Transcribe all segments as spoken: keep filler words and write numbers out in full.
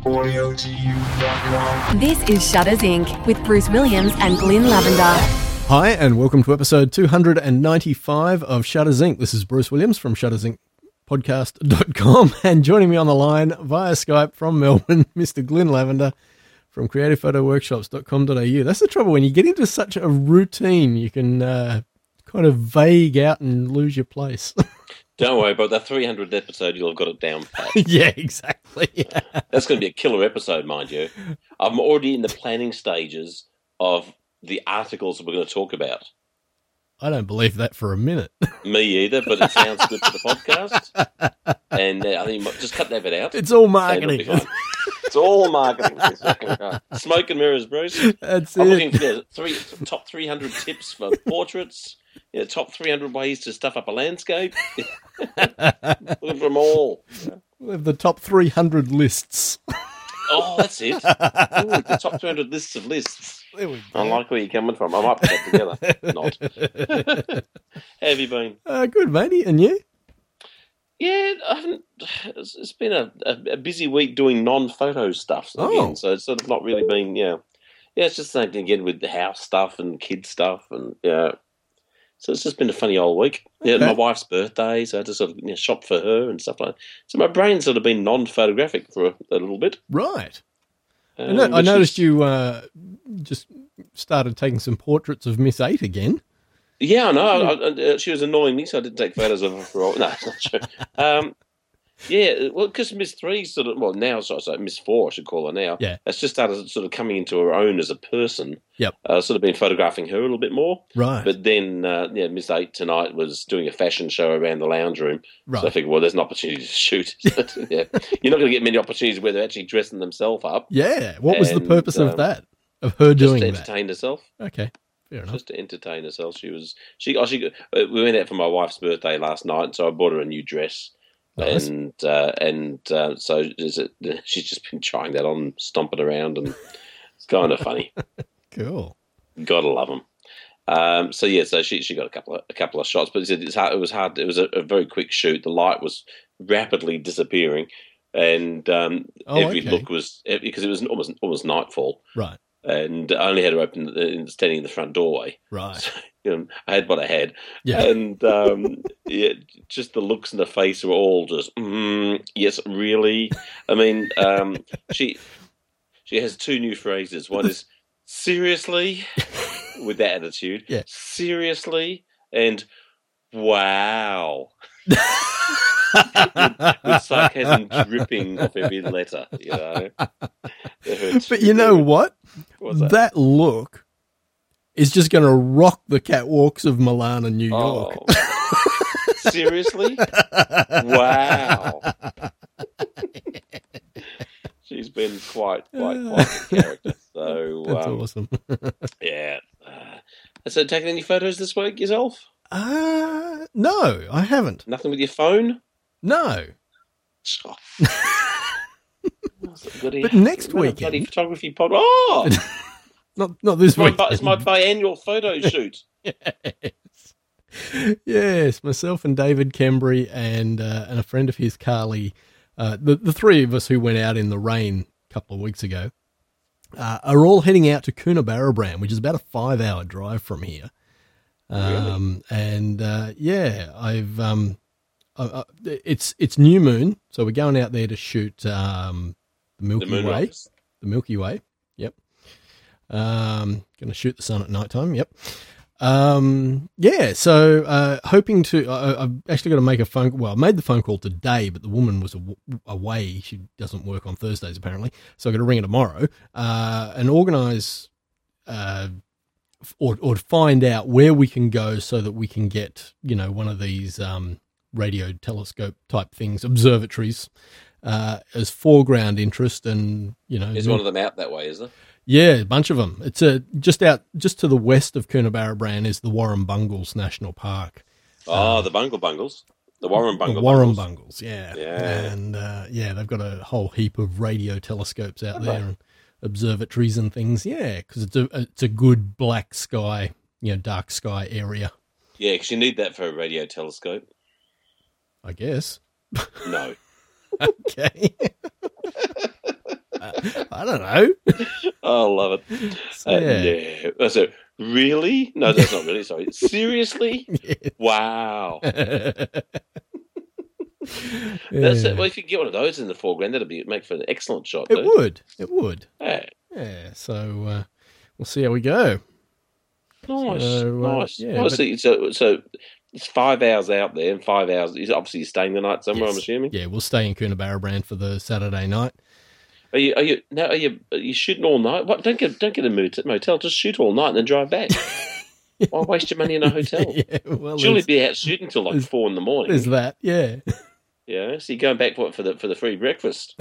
This is Shutters Incorporated with Bruce Williams and Glyn Lavender. Hi, and welcome to episode two hundred ninety-five of Shutters Incorporated. This is Bruce Williams from shutters inc podcast dot com, and joining me on the line via Skype from Melbourne, Mister Glyn Lavender from creative photo workshops dot com dot a u. That's the trouble. When you get into such a routine, you can uh, kind of vague out and lose your place. Don't worry about that three hundredth episode. You'll have got it down pat. Yeah, exactly. That's going to be a killer episode, mind you. I'm already in the planning stages of the articles that we're going to talk about. I don't believe that for a minute. Me either, but it sounds good for the podcast. And uh, I think you might just cut that bit out. It's all marketing. It's all marketing. Smoke and mirrors, Bruce. That's I'm it. looking for the three, top three hundred tips for portraits. Yeah, top three hundred ways to stuff up a landscape. Looking for them all. We have the top three hundred lists. Oh, that's it. Ooh, the top two hundred lists of lists. There we go. I like where you're coming from. I might put that together. Not. How have you been? Uh, good, matey. And you? Yeah, I haven't. It's, it's been a, a, a busy week doing non-photo stuff again, Oh. so it's sort of not really been, yeah. Yeah, it's just the same thing again with the house stuff and kid stuff, and yeah. So it's just been a funny old week. Yeah, Okay. my wife's birthday, so I had to sort of you know, shop for her and stuff like that. So my brain's sort of been non-photographic for a, a little bit. Right. Um, I, no- I which noticed is- you uh, just started taking some portraits of Miss Eight again. Yeah, I know. I, I, uh, she was annoying me, so I didn't take photos of her for all. No, it's not true. Um, yeah, well, because Miss Three sort of, well, now, so, so Miss Four, I should call her now. Yeah. It's just started sort of coming into her own as a person. Yep. Uh, sort of been photographing her a little bit more. Right. But then, uh, yeah, Miss Eight tonight was doing a fashion show around the lounge room. Right. So I figured, well, there's an opportunity to shoot. Yeah. You're not going to get many opportunities where they're actually dressing themselves up. Yeah. What was the And, purpose of um, that? Of her Just doing to that? entertain herself. Okay. Fair enough. Just to entertain herself. She was she. Oh, she. uh, We went out for my wife's birthday last night, so I bought her a new dress, Nice. and uh, and uh, so is it, she's just been trying that on, stomping around, and it's kind of funny. Cool. Gotta love them. Um, so yeah, so she she got a couple of a couple of shots, but it, it's hard, it was hard. It was a, a very quick shoot. The light was rapidly disappearing, and um, Oh, every okay. look was because it was almost almost nightfall. Right. And I only had to open the, standing in the front doorway. Right. So, you know, I had what I had. Yeah. And um, yeah, just the looks in the face were all just, mm, yes, really? I mean, um, she she has two new phrases. One is, seriously, with that attitude. Yeah. Seriously, and wow. With sarcasm dripping off every letter, you know. But you know what? What's that? That look is just going to rock the catwalks of Milan and New York. Oh. Seriously? Wow. She's been quite, quite, quite a character. So, That's um, awesome. yeah. Uh, so, taking any photos this week yourself? Uh, no, I haven't. Nothing with your phone? No. Oh. That's a goodie. But next What a weekend- bloody photography pod. Oh, Not not this it's my, week. bi- it's my biannual photo shoot. Yes. Yes, myself and David Kembry and uh, and a friend of his, Carly, uh, the, the three of us who went out in the rain a couple of weeks ago, uh, are all heading out to Coonabarabran, which is about a five-hour drive from here. Um, And, uh, yeah, I've um, uh, uh, it's it's new moon, so we're going out there to shoot um, the Milky The moon Way. rocks. The Milky Way, yep. Um, going to shoot the sun at night time, yep. Um, yeah, so uh, hoping to, uh, I've actually got to make a phone, well, I made the phone call today, but the woman was aw- away. She doesn't work on Thursdays, apparently. So I've got to ring her tomorrow uh, and organise uh, or, or find out where we can go so that we can get, you know, one of these um, radio telescope type things, observatories, uh, as foreground interest and, you know. Is one of them out that way, is there? Yeah, a bunch of them. It's a, just out, just to the west of Coonabarabran is the Warren Bungles National Park. Oh, the Bungle Bungles. The Warren Bungle the Warren Bungles. Bungles, yeah. Yeah. And, uh, yeah, they've got a whole heap of radio telescopes out Have there they? and observatories and things. Yeah, because it's a, it's a good black sky, you know, dark sky area, Yeah, because you need that for a radio telescope. I guess. No. Okay. I don't know. Oh, I love it. So, Uh, yeah. no. So, really? No, that's not really. Sorry. Seriously? Yes. Wow. Yeah. That's it. Well, if you can get one of those in the foreground, that'd be make for an excellent shot. It though. would. It would. Yeah. Yeah. So uh, we'll see how we go. Nice. So, uh, nice. yeah, Nice. but- So, so it's five hours out there, and five hours. Obviously, you're staying the night somewhere. Yes. I'm assuming. Yeah, we'll stay in Coonabarabran for the Saturday night. Are you? Are you? Now, are you? Are you shooting all night? What? Don't get. Don't get a mot- motel. Just shoot all night and then drive back. Why waste your money in a hotel? Yeah, well, Surely there's, be out shooting till like there's- four in the morning. there's that. Yeah. Yeah, so you're going back for, for the for the free breakfast,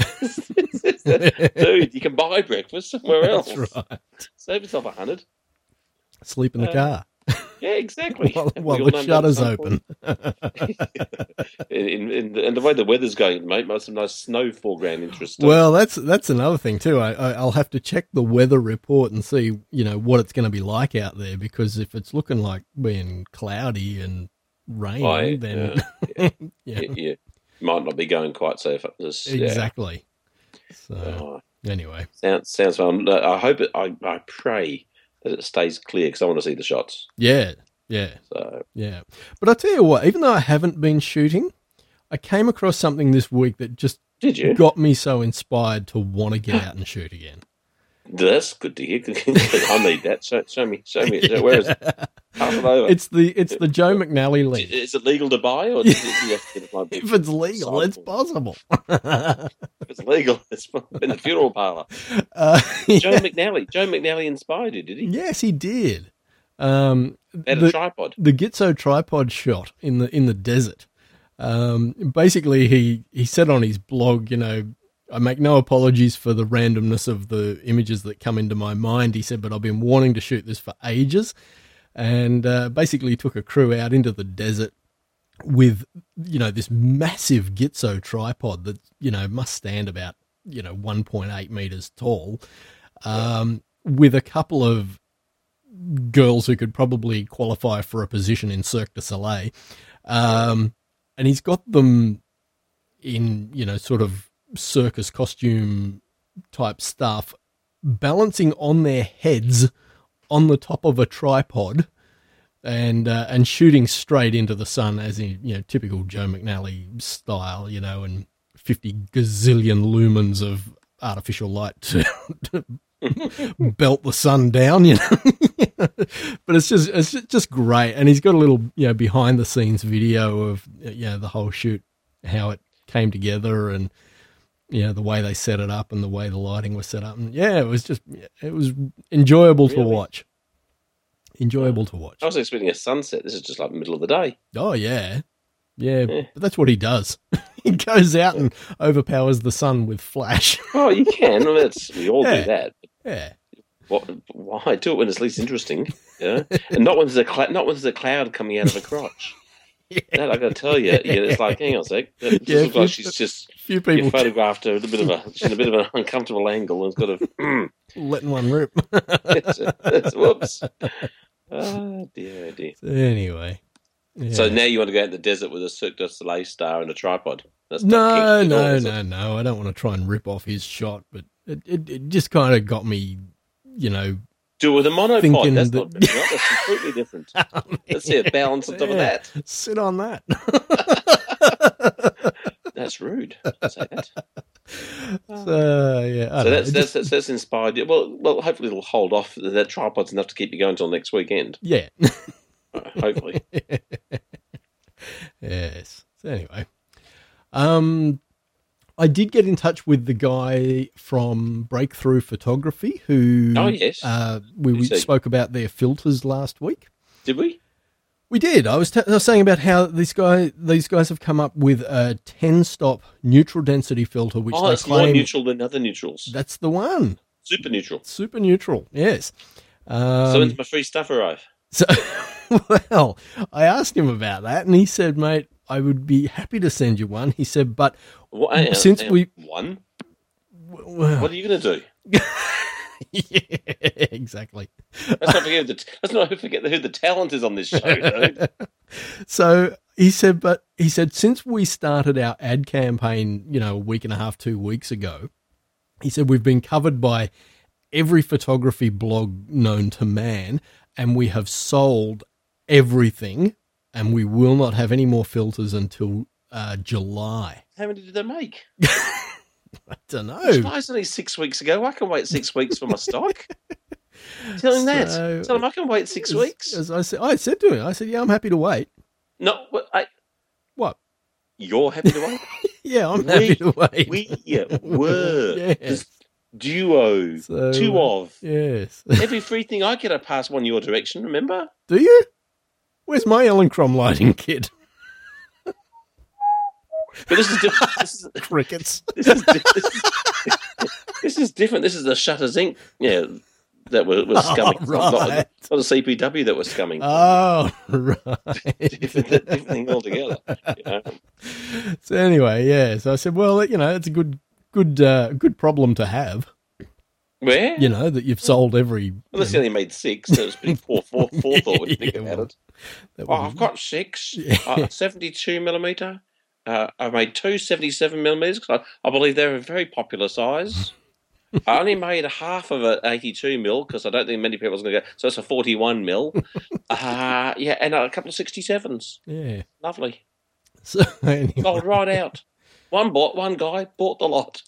dude. You can buy breakfast somewhere else. That's right. Save yourself a hundred. Sleep in the Uh, car Yeah, exactly. while, We while all the know that shutter's at some point. open. in, in, in the, and the way the weather's going, mate, most some nice snow foreground interest. too. Well, that's that's another thing too. I, I I'll have to check the weather report and see, you know, what it's going to be like out there, because if it's looking like being cloudy and rainy, Oh, yeah, then yeah. yeah, you, you might not be going quite so far. This, yeah. exactly. So Oh, anyway, sounds sounds fun. No, I hope it. I, I pray that it stays clear because I want to see the shots. yeah, yeah, So yeah. But I tell you what, even though I haven't been shooting, I came across something this week that just did you? got me so inspired to want to get out and shoot again. That's good to hear. I need that. Show, show me. Show me. Where is it? Pass it over. It's the it's the Joe McNally link. Is it legal to buy, or is it, you have to get it like If it's legal, it's Cycle. possible. If it's legal, it's in the funeral parlour. uh, Joe yeah. McNally. Joe McNally inspired you, did he? Yes, he did. Um, Had a the, tripod. the Gitzo tripod shot in the in the desert. Um, basically, he he said on his blog, you know, I make no apologies for the randomness of the images that come into my mind. He said, but I've been wanting to shoot this for ages, and uh, basically took a crew out into the desert with, you know, this massive Gitzo tripod that, you know, must stand about, you know, one point eight meters tall, um, with a couple of girls who could probably qualify for a position in Cirque du Soleil. Um, and he's got them in, you know, sort of circus costume type stuff, balancing on their heads on the top of a tripod, and uh, and shooting straight into the sun, as in, you know, typical Joe McNally style, you know, and fifty gazillion lumens of artificial light to, to belt the sun down, you know. But it's just it's just great, and he's got a little, you know, behind the scenes video of, you know, the whole shoot, how it came together, and, you know, the way they set it up and the way the lighting was set up, and yeah, it was just it was enjoyable to Really? watch. Enjoyable to watch. I was expecting a sunset. This is just like middle of the day. Oh yeah, yeah, Yeah. but that's what he does. He goes out and overpowers the sun with flash. Oh, you can. I mean, that's, we all Yeah. do that. Yeah, What, why do it when it's least interesting? Yeah, and not when there's a cl- not when there's a cloud coming out of a crotch. yeah. That I got to tell you, yeah, it's like, hang on a sec. It just Yeah, looks like few- she's just Few you people photographed her at a bit of a she's in a bit of an uncomfortable angle and it's got a letting one rip. it's, it's, whoops. Oh dear, oh dear. Anyway, yeah. So now you want to go out in the desert with a Cirque du Soleil star and a tripod? That's no, not kinky at all, no, is it? no, no. I don't want to try and rip off his shot, but it it, it just kind of got me, you know. Do it with a monopod. Thinking That's that- not different. Right? That's completely different. Let's see a balance on top of Yeah, that. Sit on that. That's rude. Don't say that. So yeah, I So don't know, that's, it that's just- that's that's inspired you. Well, well, hopefully it'll hold off. That tripod's enough to keep you going until next weekend. yeah. Uh, hopefully. Yes. So anyway, um, I did get in touch with the guy from Breakthrough Photography, who Oh, yes. uh, we, You we say- spoke about their filters last week. Did we? We did. I was, t- I was saying about how this guy, these guys have come up with a ten-stop neutral density filter, which Oh, they it's more claim neutral than other neutrals. that's the one. Super neutral. Super neutral. Yes. Um, So when's my free stuff arrive? So, well, I asked him about that, and he said, "Mate, I would be happy to send you one." He said, "But What, hang on, since hang on. we- one, well, what are you going to do? yeah, exactly." Let's not forget the let's not forget who the talent is on this show. Dude. So he said, "But he said since we started our ad campaign, you know, a week and a half, two weeks ago, He said, we've been covered by every photography blog known to man, and we have sold everything, and we will not have any more filters until uh, July. How many did they make? I don't know. It's only six weeks ago. I can wait six weeks for my stock. Tell him that. So, Tell him I can wait six as, weeks. As I said, I said to him, I said, yeah, I'm happy to wait. No, well, I, What? you're happy to wait? Yeah, I'm We- happy to wait. We were Yes. this duo, So, two of. Yes. Every free thing I get, I pass one your direction, remember? Do you? Where's my Ellen Crom lighting kit? But this is different. This is, Crickets. this is, di- this is, this is different. This is the Shutters Incorporated. Yeah, that was, was Oh, scumming. It's not, not, right. not a C P W that was scumming. Oh, right. different, different thing altogether. You know? So anyway, yeah. So I said, well, you know, it's a good, good, uh, good problem to have. Where? You know that you've sold every. Unless they only made six, so it was pretty poor, poor, forethought when you think Yeah, about well, it. that Oh, would- I've got six. Yeah. Uh, seventy-two millimeter. Uh, I made two seventy-seven millimeters because I, I believe they're a very popular size. I only made a half of an eighty-two mil because I don't think many people was going to go. So it's a forty-one mil. Uh, yeah, and a couple of sixty-sevens. Yeah. Lovely. So anyway, Sold right out. One bought. One guy bought the lot.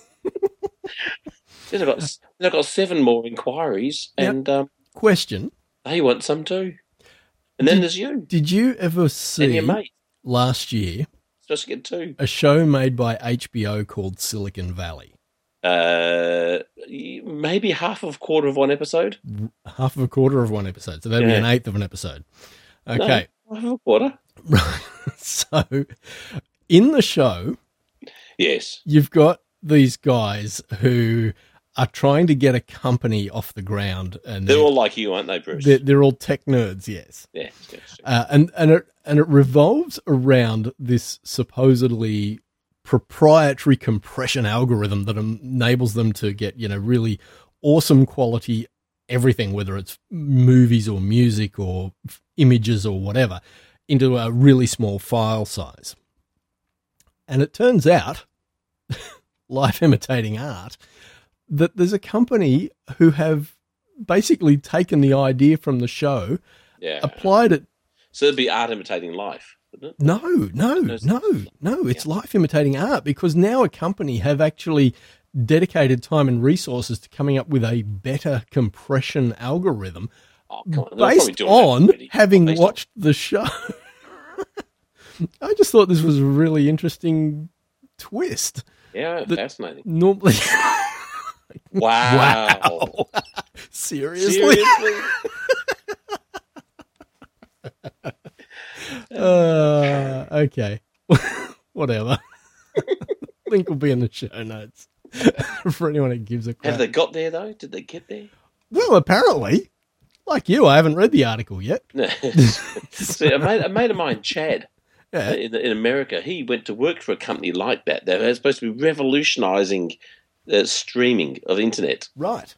then I got. Then I got seven more inquiries, Yep. and um, question: they want some too. And then Did- there's you did you ever and see your mate. last year Just get two. a show made by H B O called Silicon Valley? Uh, maybe half of a quarter of one episode. Half of a quarter of one episode, so that'd be Yeah. an eighth of an episode. Okay, No, half of a quarter. right. So in the show, Yes. you've got these guys who are trying to get a company off the ground, and They're they're, all like you, aren't they, Bruce? they're, they're all tech nerds, yes. yes, yes. Uh, and and it and it revolves around this supposedly proprietary compression algorithm that enables them to get, you know, really awesome quality everything, whether it's movies or music or f- images or whatever, into a really small file size. And it turns out, life imitating art, that there's a company who have basically taken the idea from the show, Yeah. applied it. So it'd be art imitating life, wouldn't it? No, no, There's- no, no. It's life imitating art, because now a company have actually dedicated time and resources to coming up with a better compression algorithm Oh, come on. They're probably based doing that on already. having Based on- watched the show. I just thought this was a really interesting twist. Yeah, the- fascinating. Normally, Wow. wow, seriously. Seriously? Uh, okay, whatever. Link will be in the show notes for anyone who gives a crap. Have they got there, though? Did they get there? Well, apparently, like you, I haven't read the article yet. No. See, a mate, a mate of mine, Chad, Yeah, in, in America, he went to work for a company like that. They're supposed to be revolutionising uh, streaming of internet. right.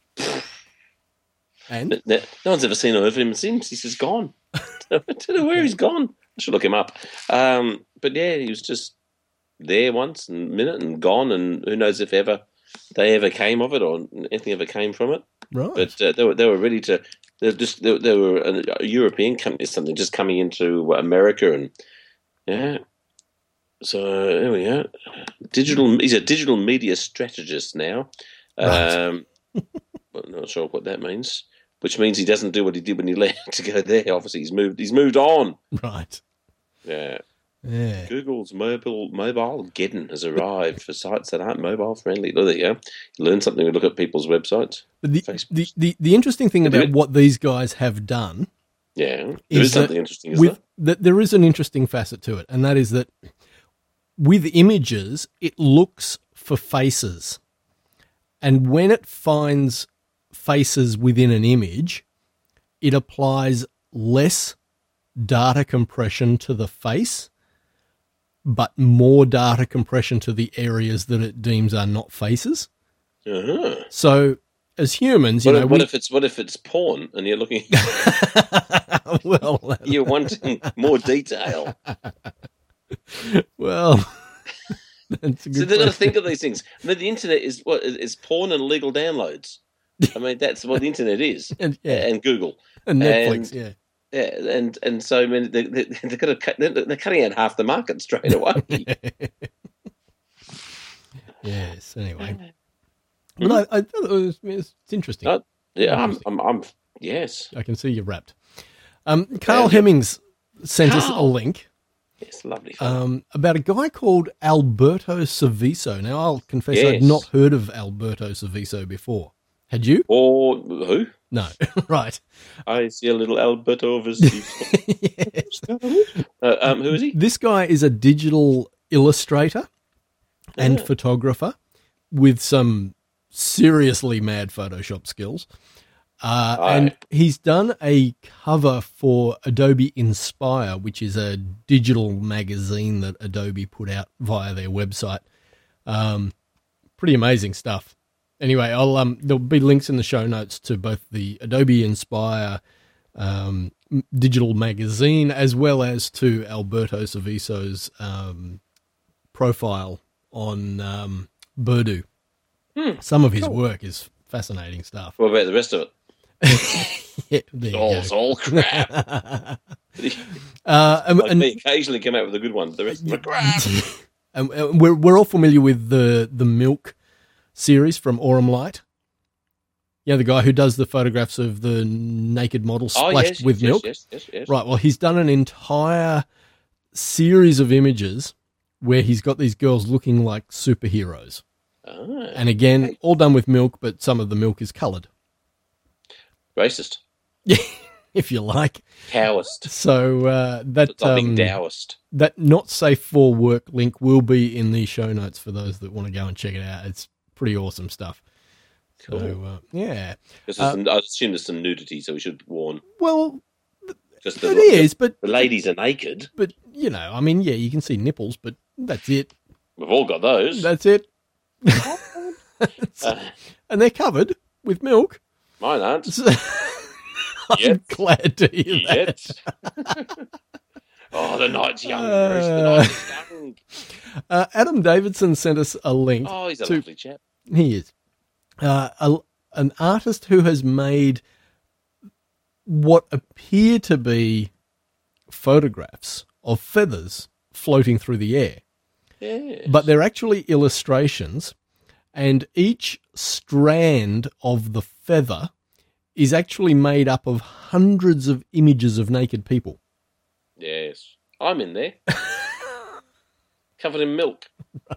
And No, no one's ever seen or heard of him since. He's just gone. I don't know where he's gone. I should look him up. Um, but yeah, he was just there once and a minute and gone, and who knows if ever they ever came of it or anything ever came from it. right, But uh, they were they were ready to. They were just they, they were a, a European company, or something just coming into America, and yeah. So there we go. Digital. He's a digital media strategist now. Right. Um, I'm not sure what that means. Which means he doesn't do what he did when he left to go there. Obviously, he's moved. He's moved on. right. Yeah. Yeah, Google's mobile mobile Geddon has arrived for sites that aren't mobile friendly. Oh, there you go. You learn something when you look at people's websites. but the, Facebook. the, the, the interesting thing They do about it. what these guys have done Yeah, there is is something that interesting, isn't with there? that there is an interesting facet to it, and that is that with images, it looks for faces, and when it finds faces within an image, it applies less data compression to the face, but more data compression to the areas that it deems are not faces. Uh-huh. So, as humans, you What, know, if, what we, if it's what if it's porn and you're looking, well, you're wanting more detail? well, That's a So good they've got to question. think of these things. I mean, the internet is what is is porn and illegal downloads. I mean, that's what the internet is, And, yeah. and Google. And Netflix, and- yeah. Yeah, and and so I mean, they, they, they've got to cut, they're, they're cutting out half the market straight away. Yes. Anyway, but I, I thought it was, it's interesting. Uh, yeah, I'm, I'm, I'm, yes, I can see you're wrapped. Um, Carl Yeah. Hemmings sent us a Carl. link yes, lovely. Fun. um, about a guy called Alberto Saviso. Now, I'll confess Yes. I'd not heard of Alberto Saviso before. Had you? Or who? No. Right. I see a little Alberto overseas. Yes. uh, um, who is he? This guy is a digital illustrator and Yeah. photographer with some seriously mad Photoshop skills. Uh, Aye. and he's done a cover for Adobe Inspire, which is a digital magazine that Adobe put out via their website. Um, pretty amazing stuff. Anyway, I'll um, there'll be links in the show notes to both the Adobe Inspire um, m- digital magazine as well as to Alberto Saviso's um, profile on um, Burdu. Hmm, Some of his work is fascinating stuff. What about the rest of it? Yeah, there you Oh, go. it's all crap. Uh, and, Like and- me, occasionally come out with a good one. The rest of them are crap. and- and we're we're all familiar with the the Milk series from Aurum Light. Yeah, the guy who does the photographs of the naked model Oh, splashed yes, with yes, milk. Yes, yes, yes. Right. Well, he's done an entire series of images where he's got these girls looking like superheroes. Ah, And again, all done with milk, but some of the milk is coloured, racist. if you like. Taoist. So uh, that It's like um, being Taoist. that not safe for work link will be in the show notes for those that want to go and check it out. It's pretty awesome stuff. So Cool. uh, yeah, Because uh, I assume there's some nudity, so we should warn. well, Just the, it is, but the ladies are naked. but you know, I mean, yeah, you can see nipples, but that's it. We've all got those. That's it. Uh, And they're covered with milk. mine aren't. So I'm Yet. glad to hear that. Yet. Oh, the night's young, Uh, Bruce. The night's young. Uh, Adam Davidson sent us a link. Oh, he's a to- lovely chap. He is. Uh, a, an artist who has made what appear to be photographs of feathers floating through the air, Yes. but they're actually illustrations, and each strand of the feather is actually made up of hundreds of images of naked people. Yes. I'm in there. Covered in milk.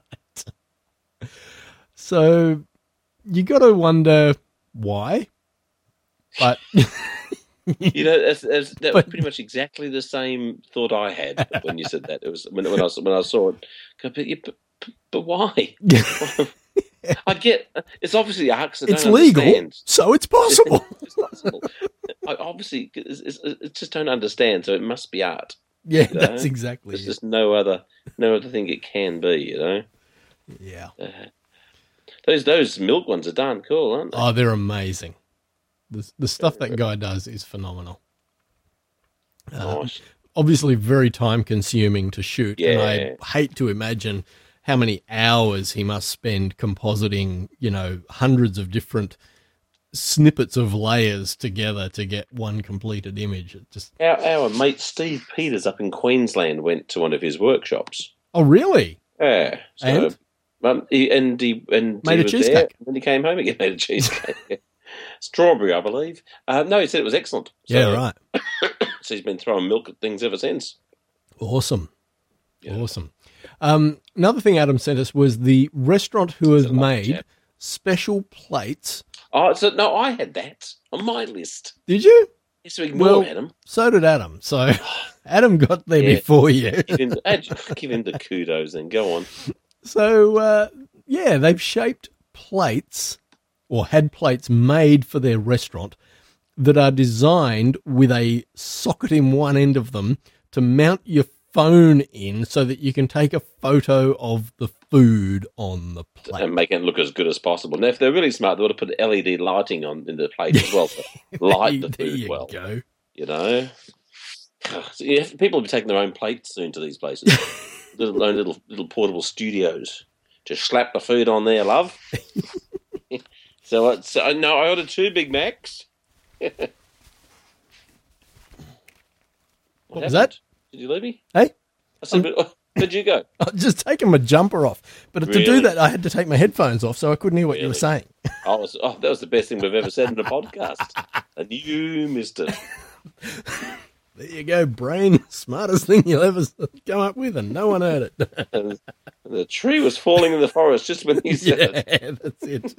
So you got to wonder why, but You know, that's, that's, that was But- pretty much exactly the same thought I had when you said that. It was when, when I when I saw it. Go, But, you- but, but, but why? I get it's obviously art. 'Cause I it's don't legal, understand. so it's possible. It's possible. I obviously, it's, it's, it's just don't understand. So it must be art. Yeah, You know? that's exactly There's it. just no other no other thing it can be. You know, Yeah. uh, those those milk ones are darn cool, aren't they? Oh, they're amazing. The, the stuff that guy does is phenomenal. Uh, Nice. obviously very time consuming to shoot. And Yeah. I hate to imagine how many hours he must spend compositing, you know, hundreds of different snippets of layers together to get one completed image. It just, Our, our mate Steve Peters up in Queensland went to one of his workshops. oh, really? Yeah. So, And? Um, he, and he and Made he a was cheesecake. there. When he came home, he made a cheesecake. Strawberry, I believe. Uh, no, he said it was excellent. So, Yeah, right. So he's been throwing milk at things ever since. Awesome. Yeah. Awesome. Um, another thing Adam sent us was the restaurant who has a lovely made chap. special plates. Oh, so no, I had that on my list. Did you? Yes, so ignore Well- Adam. So did Adam. So Adam got there Yeah. before you. Give him, give him the kudos then. Go on. So, uh, yeah, they've shaped plates or had plates made for their restaurant that are designed with a socket in one end of them to mount your phone in so that you can take a photo of the food on the plate. And make it look as good as possible. Now, if they're really smart, they ought to put L E D lighting on in the plate as well to light the There food you well. go. You know, so you have, people will be taking their own plates soon to these places. little own little little portable studios. Just slap the food on there, love. so, I, so no, I ordered two Big Macs. what what was that? Did you leave me? Hey? I said, um, where'd you go? I was just taking my jumper off. But Really? to do that, I had to take my headphones off so I couldn't hear what you were Really? saying. I was, oh, that was the best thing we've ever said in a podcast. And you missed it. There you go, brain. Smartest thing you'll ever come up with, and no one heard it. And the tree was falling in the forest just when he said yeah, it. that's it.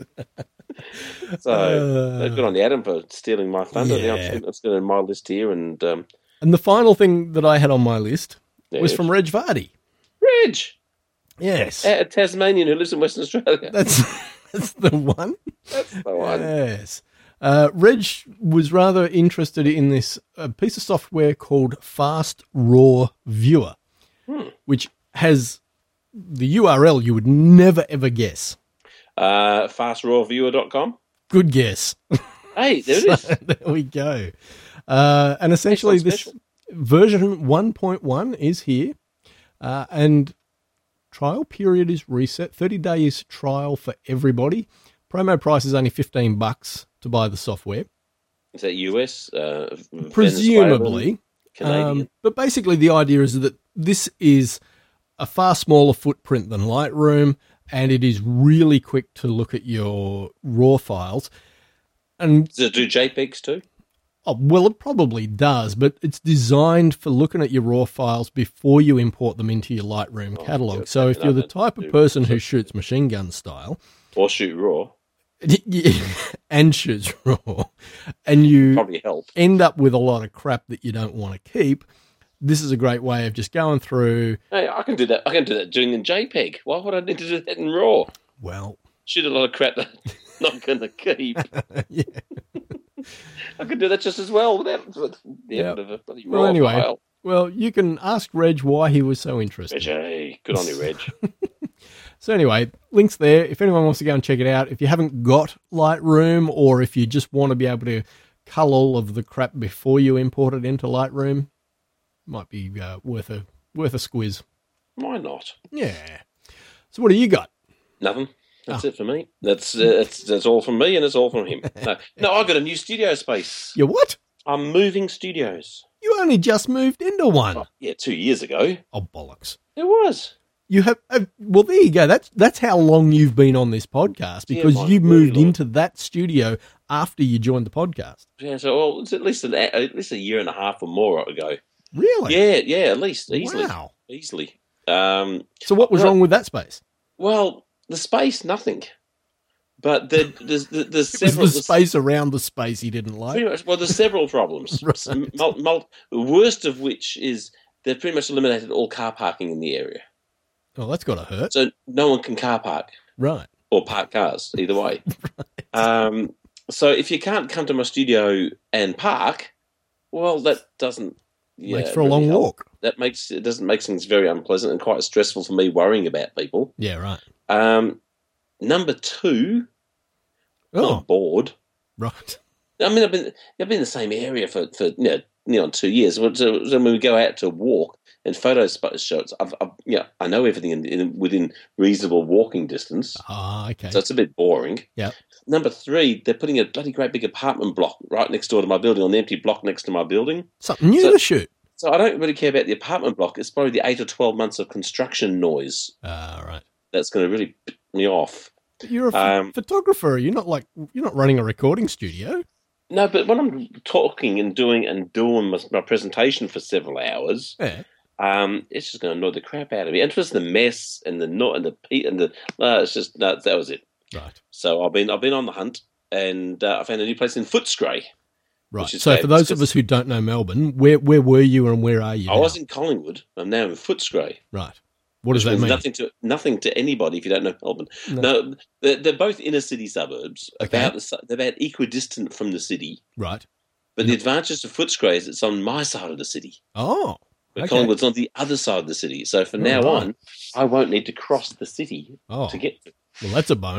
So, Uh, good on the Adam for stealing my thunder. yeah. Now I'm just going to my list here. And um, And the final thing that I had on my list was yeah. from Reg Vardy. Reg, Yes. a Tasmanian who lives in Western Australia. That's that's the one. That's the one. Yes. Uh, Reg was rather interested in this uh, piece of software called Fast Raw Viewer, Hmm. which has the U R L you would never ever guess. Uh, fast raw viewer dot com. Good guess. Hey, there it is. There we go. Uh, and essentially, Excellent this special. version one point one is here, uh, and trial period is reset. thirty days trial for everybody. Promo price is only fifteen bucks to buy the software, Is that U S? Uh, presumably. Venezuelan, Canadian. Um, but basically, the idea is that this is a far smaller footprint than Lightroom, and it is really quick to look at your RAW files. And Does it do JPEGs too? oh, well, it probably does, but it's designed for looking at your RAW files before you import them into your Lightroom Oh, catalog. good. So if you're the Another type of do- person who shoots machine gun style Or shoot raw? and shoots RAW, and you Probably help. end up with a lot of crap that you don't want to keep, this is a great way of just going through. Hey, I can do that. I can do that doing in JPEG. Why would I need to do that in raw? Well, Shoot a lot of crap that I'm not going to keep. yeah. I could do that just as well without with the Yep. end of a bloody Well, raw anyway. file. Well, you can ask Reg why he was so interested. Reg, hey, good on you, Reg. So anyway, links there. If anyone wants to go and check it out, if you haven't got Lightroom, or if you just want to be able to cull all of the crap before you import it into Lightroom, might be uh, worth a worth a squiz. Why not? Yeah. So what do you got? Nothing. That's Oh. it for me. That's uh, that's that's all from me, and it's all from him. No, no, I got a new studio space. You what? I'm moving studios. You only just moved into one. Oh, yeah, two years ago. Oh bollocks! It was. You have uh, well, there you go. That's that's how long you've been on this podcast, Yeah, because my you word, moved Lord. into that studio after you joined the podcast. Yeah, so well, it's at least an, at least a year and a half or more ago. Really? Yeah, yeah, at least easily, Wow. easily. Um, So what was Well- wrong with that space? well, the space, nothing. But the, there's, there's It was several. the space around the space he didn't Pretty like. much, well, there's several problems. Right. Mul- mul- the worst of which is they've pretty much eliminated all car parking in the area, Oh, that's got to hurt. so no one can car park Right. or park cars either way. Um, so if you can't come to my studio and park, well, that doesn't yeah, Makes for a really long help. walk. That makes it doesn't make things very unpleasant and quite stressful for me worrying about people. Yeah, right. Um, number two, Oh, I'm bored. right. I mean, I've been I've been in the same area for for you know, nearly on two years. So, so when we go out to walk and photo spot shots, I've, I've yeah, I know everything in, in within reasonable walking distance. Ah, okay. So it's a bit boring. Yep. Number three, they're putting a bloody great big apartment block right next door to my building, on the empty block next to my building. Something new so- to shoot. So I don't really care about the apartment block. It's probably the eight or twelve months of construction noise Ah, right. that's going to really piss me off. But you're a ph- Um, photographer. You're not like you're not running a recording studio. No, but when I'm talking and doing and doing my, my presentation for several hours, Yeah. um, it's just going to annoy the crap out of me. And just the mess and the no and the pe- and the uh, it's just no, that was it. Right. So I've been I've been on the hunt, and uh, I found a new place in Footscray. Right. Which is So great, for those because- of us who don't know Melbourne, where where were you and where are you? I now? was in Collingwood. I'm now in Footscray. Right. What does that Means mean? Nothing to nothing to anybody if you don't know Melbourne. No. No, they're, they're both inner city suburbs. Okay. About the, si- they're about equidistant from the city. Right. But the advantage of Footscray is it's on my side of the city. Oh. But Okay. Collingwood's on the other side of the city. So from now Right. on, I won't need to cross the city Oh. to get to. Well, that's a bonus.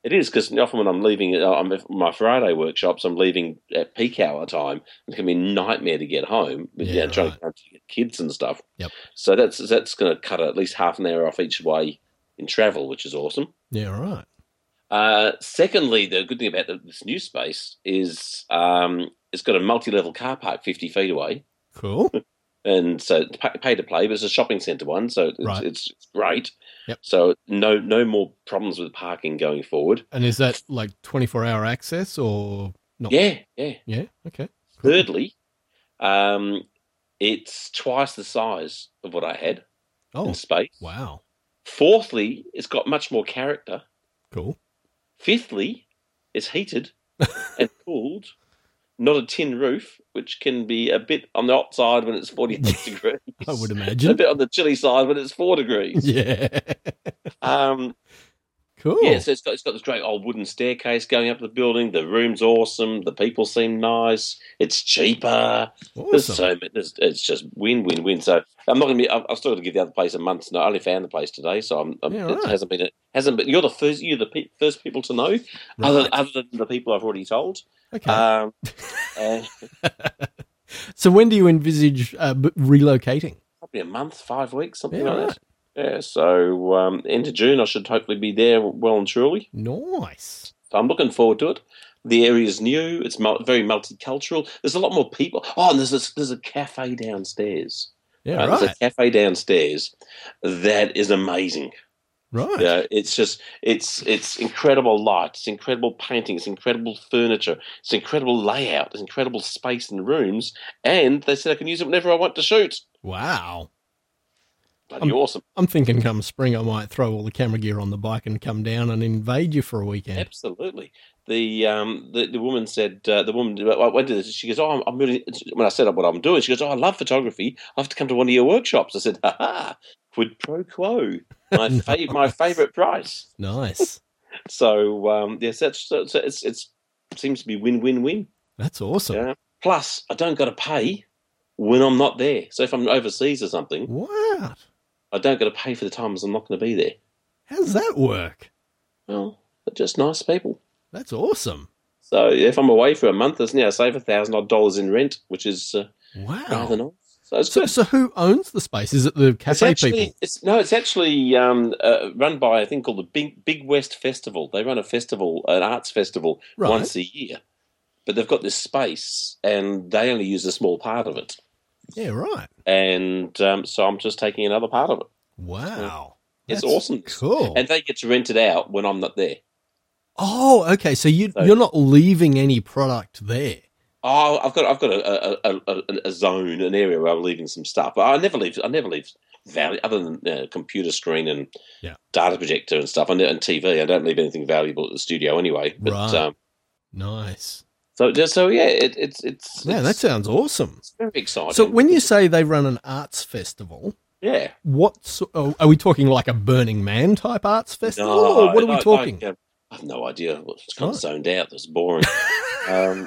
It is, because often when I'm leaving uh, I'm at my Friday workshops, I'm leaving at peak hour time. It can be a nightmare to get home with Yeah, you know, trying right. to to get kids and stuff. Yep. So that's that's going to cut at least half an hour off each way in travel, which is awesome. Yeah, right. Uh, secondly, the good thing about the, this new space is um, it's got a multi-level car park fifty feet away. Cool. And so it's pay, pay to play, but it's a shopping centre one, so it's, Right. it's, it's great. Yep. So no no more problems with parking going forward. And is that like twenty-four hour access or not? Yeah, yeah. Yeah, okay. Cool. Thirdly, um, it's twice the size of what I had Oh, in space. wow. Fourthly, it's got much more character. Cool. Fifthly, it's heated and cooled. Not a tin roof, which can be a bit on the hot side when it's forty-six degrees. I would A imagine. bit on the chilly side when it's four degrees. Yeah. Um, Cool. yeah, so it's got it's got this great old wooden staircase going up the building. The room's awesome. The people seem nice. It's cheaper. There's Awesome. so many, there's, it's just win win win. So I'm not going to be. I've, I've still got to give the other place a month's. No, I only found the place today, so I'm. I'm Yeah, it right. hasn't been. It hasn't been. You're the first. You're the pe- first people to know, other other than the people I've already told. Okay. Um, and So when do you envisage uh, b- relocating? probably a month, five weeks, something Yeah, like right. that. Yeah. So um, end of June, I should hopefully be there well and truly. Nice. So I'm looking forward to it. The area is new. It's mul- very multicultural. There's a lot more people. Oh, and there's a, there's a cafe downstairs. Yeah, Uh, right. There's a cafe downstairs that is amazing. Right. Yeah, it's just it's it's incredible light, it's incredible painting, it's incredible furniture, it's incredible layout, it's incredible space in the rooms, and they said I can use it whenever I want to shoot. Wow. Bloody Um, awesome. I'm thinking come spring I might throw all the camera gear on the bike and come down and invade you for a weekend. Absolutely. The um the, the woman said uh, the woman I went to this, she goes, oh I'm, I'm really when I said what I'm doing, she goes, oh I love photography, I have to come to one of your workshops. I said, ha ha, quid pro quo, my fa- my favourite price. Nice. So um yes, that's so, so it's it's it seems to be win win win. That's awesome. Yeah. Plus, I don't got to pay when I'm not there. So if I'm overseas or something, Wow. I don't got to pay for the times I'm not going to be there. How does that work? Well, they're just nice people. That's awesome. So if I'm away for a month, it's now save a thousand odd dollars in rent, which is uh, rather Wow. nice. So it's So, good. so who owns the space? Is it the It's cafe actually people? it's no, it's actually um, uh, run by a thing called the Big Big West Festival. They run a festival, an arts festival, Right. once a year. But they've got this space, and they only use a small part of it. Yeah, right. And um, so I'm just taking another part of it. Wow. It's That's awesome. Cool. And they get to rent it out when I'm not there. Oh, okay. So you So- you're not leaving any product there. Oh, I've got I've got a a, a, a, a zone, an area where I'm leaving some stuff. But I never leave. I never leave value other than uh, computer screen and Yeah. data projector and stuff. And, and T V. I don't leave anything valuable at the studio anyway. But, Right. Um, Nice. so just so yeah, it, it's it's Yeah, that it's, sounds awesome. it's very exciting. So when you say they run an arts festival, yeah, what so- oh, are we talking like a Burning Man type arts festival, No, or what are we like- talking? like, um, I have no idea. It's kind Right. of zoned out. It's boring. um,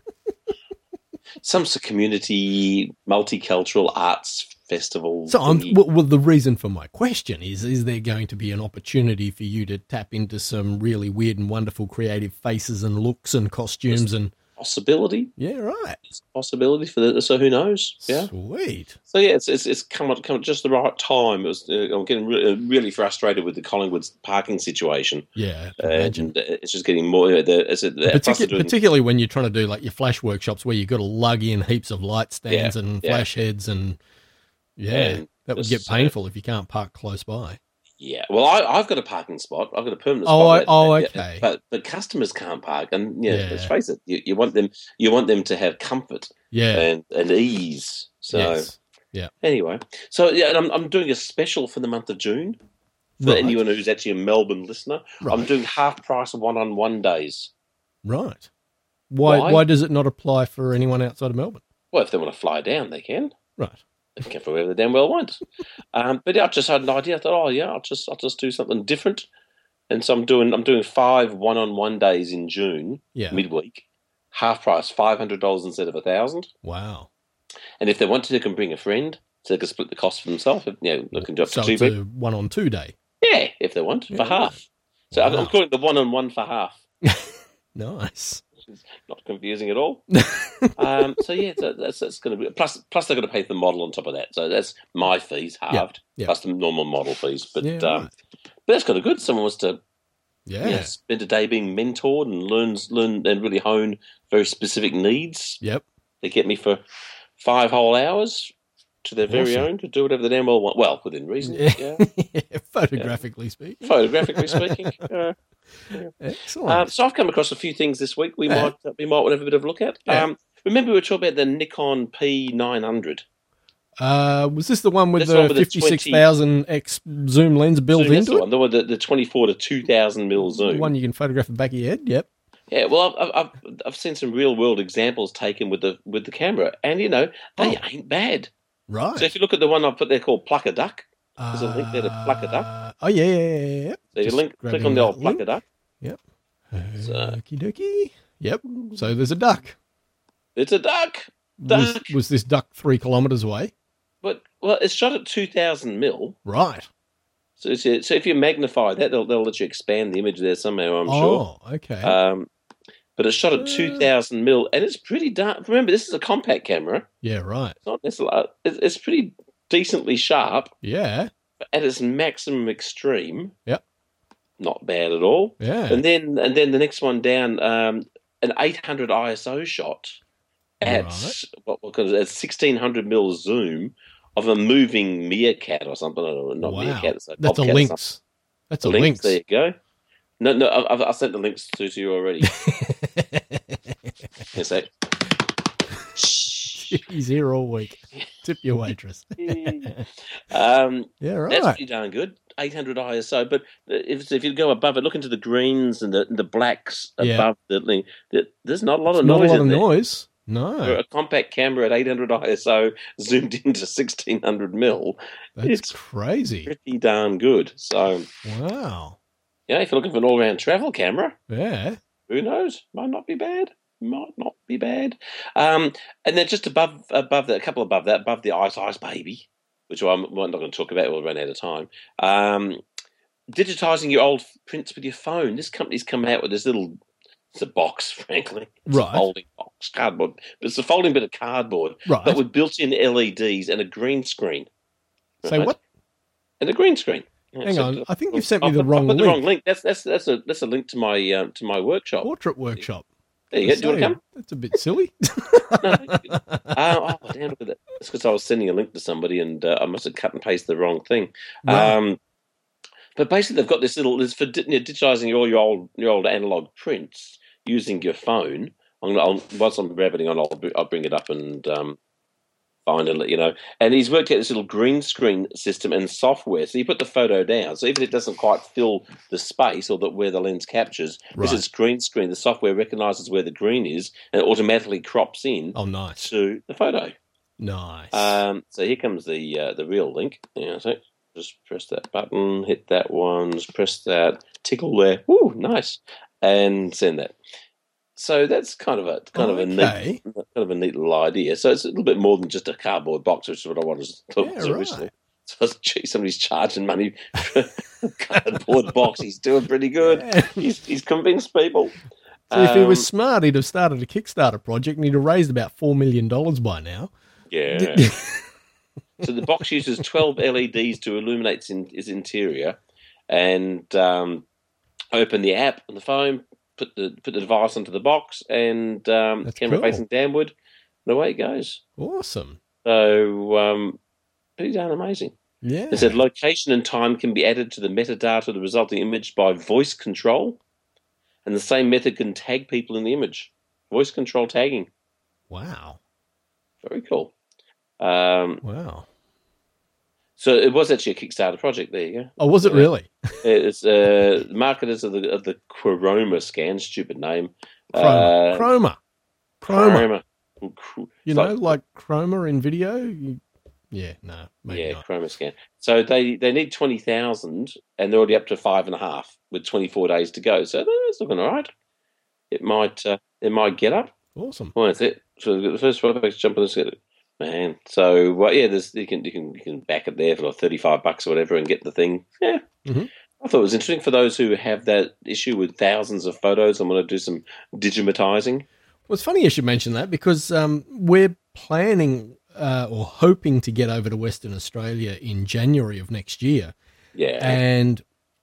some sort of community multicultural arts festival. So I'm, thingy. well, well, the reason for my question is, is there going to be an opportunity for you to tap into some really weird and wonderful creative faces and looks and costumes and, possibility. yeah, right. It's a possibility for the, so who knows? Yeah. Sweet. So yeah, it's it's, it's come at come at just the right time. It was, uh, I'm getting re- really frustrated with the Collingwood parking situation, Yeah, I can imagine. and uh, it's just getting more. Uh, the, is it, the, plus they're Particu- doing- particularly when you're trying to do like your flash workshops where you've got to lug in heaps of light stands Yeah, and yeah. flash heads and yeah, And that would just, get painful if you can't park close by. Yeah, well, I, I've got a parking spot. I've got a permanent Oh, spot. I- oh, Yeah, okay. But but customers can't park, and yeah, Yeah. let's face it, you, you want them you want them to have comfort Yeah. and, and ease. So yes. anyway, so yeah, and I'm I'm doing a special for the month of June for Right. anyone who's actually a Melbourne listener. I'm Right. doing half price one on one days. Right. Why, Why? why does it not apply for anyone outside of Melbourne? Well, if they want to fly down, they can. Right. They can for wherever they damn well want. Um, but yeah, I just had an idea. I thought, oh yeah, I'll just I'll just do something different. And so I'm doing I'm doing five one on one days in June, Yeah. midweek, half price, five hundred dollars instead of a thousand. Wow. And if they want to, they can bring a friend, so they can split the cost for themselves. You know, they can do up to So two it's people. a one on two day. Yeah, if they want, Yeah, for half. So Wow. I'm calling it the one and one for half. Nice. Which is not confusing at all. um, so yeah, so that's that's going to be plus plus they're going to pay for the model on top of that. So that's my fees halved yeah. plus the normal model fees. But Yeah, um, right. but that's kind of good. Someone wants to Yeah. you know, spend a day being mentored and learns learn and really hone very specific needs. Yep. They get me for five whole hours to their very Awesome. own to do whatever they damn well want. Well, within reason. Yeah. Yeah. Yeah, photographically speaking. Photographically speaking. Uh, Excellent. um, so I've come across a few things this week we Yeah. might uh, we might want to have a bit of a look at. Yeah. Um, remember we were talking about the Nikon P nine hundred. Uh, was this the one with That's the one the with the fifty-six thousand x zoom lens built Zoom, that's the into it? one, the one the, the twenty-four to two thousand mil The zoom. one you can photograph the back of your head? Yep. Yeah, well, I've, I've I've seen some real world examples taken with the with the camera, and you know they Oh. ain't bad. Right. So if you look at the one I put there called Pluck a Duck, there's a link there to Pluck a Duck. Uh, Oh, yeah, yeah, yeah, yeah. So you Just link, click grabbing on the that old Pluck link. a Duck. Yep. So- Okie dokie. Yep. So there's a duck. It's a duck, Was, duck. was this duck three kilometres away? But well, it's shot at two thousand mil. Right. So it's, so if you magnify that, they'll they'll let you expand the image there somehow. I'm sure. Oh, okay. Um, but it's shot at Uh. two thousand mil, and it's pretty dark. Remember, this is a compact camera. yeah, right. It's not necessarily. It's, it's pretty decently sharp Yeah. at its maximum extreme. Yep. Not bad at all. Yeah. And then and then the next one down, um, an eight hundred I S O shot at Right. what what call it, at sixteen hundred mil zoom of a moving meerkat or something. Or not Wow. meerkat. It's a That's a bobcat or lynx. something. That's a Links, lynx. there you go. No, no, I've, I've sent the links to, to you already. Yes, that. He's here all week. Tip your waitress. um, Yeah, That's right. pretty darn good. eight hundred I S O. But if if you go above it, look into the greens and the the blacks Yeah. above the thing. there- There's not a lot of Not a noise lot in of there. noise. For No. a compact camera at eight hundred I S O zoomed into sixteen hundred mil, That's it's crazy. pretty darn good. So, Wow. yeah, if you're looking for an all-round travel camera, Yeah. who knows? Might not be bad. Might not be bad. Um, and then just above above that, a couple above that, above the Ice Ice Baby, which I'm not going to talk about. We'll run out of time. Um, digitizing your old prints with your phone. This company's come out with this little. It's a box, frankly. It's Right. a folding box, cardboard. But it's a folding bit of cardboard, Right. but with built-in L E Ds and a green screen. Say Right? what? And a green screen. Yeah, Hang so- on. I think you've sent me I've the put- wrong I've put the link. wrong link. That's that's that's a that's a link to my um, to my workshop. Portrait workshop. There you go. Do you want to Say, come? That's a bit silly. No, oh, oh, damn, look at that. It's because I was sending a link to somebody and uh, I must have cut and pasted the wrong thing. Right. Um, but basically, they've got this little, this for di- you know, digitizing all your old, your old analog prints using your phone. I'm, I'll, once I'm rabbiting on, I'll, I'll bring it up and um, find and let you know. And he's worked out this little green screen system and software. So you put the photo down. So even if it doesn't quite fill the space or the, where the lens captures, Right. because it's green screen, the software recognizes where the green is and it automatically crops in Oh, nice. to the photo. Nice. Um, so here comes the uh, the real link. Yeah, so just press that button, hit that one, just press that, tickle there. Woo, nice, and send that. So that's kind of a kind of a Okay. neat, kind of a neat little idea. So it's a little bit more than just a cardboard box, which is what I wanted to talk Yeah, to right. originally. So I was, gee, somebody's charging money for a cardboard box. He's doing pretty good. Yeah. He's he's convinced people. So if he was Um, smart, he'd have started a Kickstarter project and he'd have raised about four million dollars by now. yeah. So the box uses twelve L E Ds to illuminate its, in, its interior, and um, open the app on the phone, put the put the device onto the box, and um, That's camera cool. facing downward, and away it goes. Awesome. So um, pretty darn amazing. Yeah. It said location and time can be added to the metadata of the resulting image by voice control, and the same method can tag people in the image. Voice control tagging, Wow. very cool. Um, Wow. so it was actually a Kickstarter project. There you go. Oh, was it Yeah. really? It's uh, marketers of the of the Chroma scan, stupid name. Chroma. Uh, Chroma. Chroma. Chroma. Chr- You it's know, like- like Chroma in video? You... Yeah, no, maybe yeah, not. Chroma scan. So they, they need twenty thousand, and they're already up to five and a half with twenty four days to go. So it's looking all right. It might uh, it might get up. Awesome. Well, that's it. So the first one, let's jump on this. Man, so well, yeah, there's you can you can you can back it there for like thirty five bucks or whatever and get the thing. Yeah, Mhm. I thought it was interesting for those who have that issue with thousands of photos and want to do some digimatizing. Well, it's funny you should mention that because um, we're planning uh, or hoping to get over to Western Australia in January of next year. Yeah. And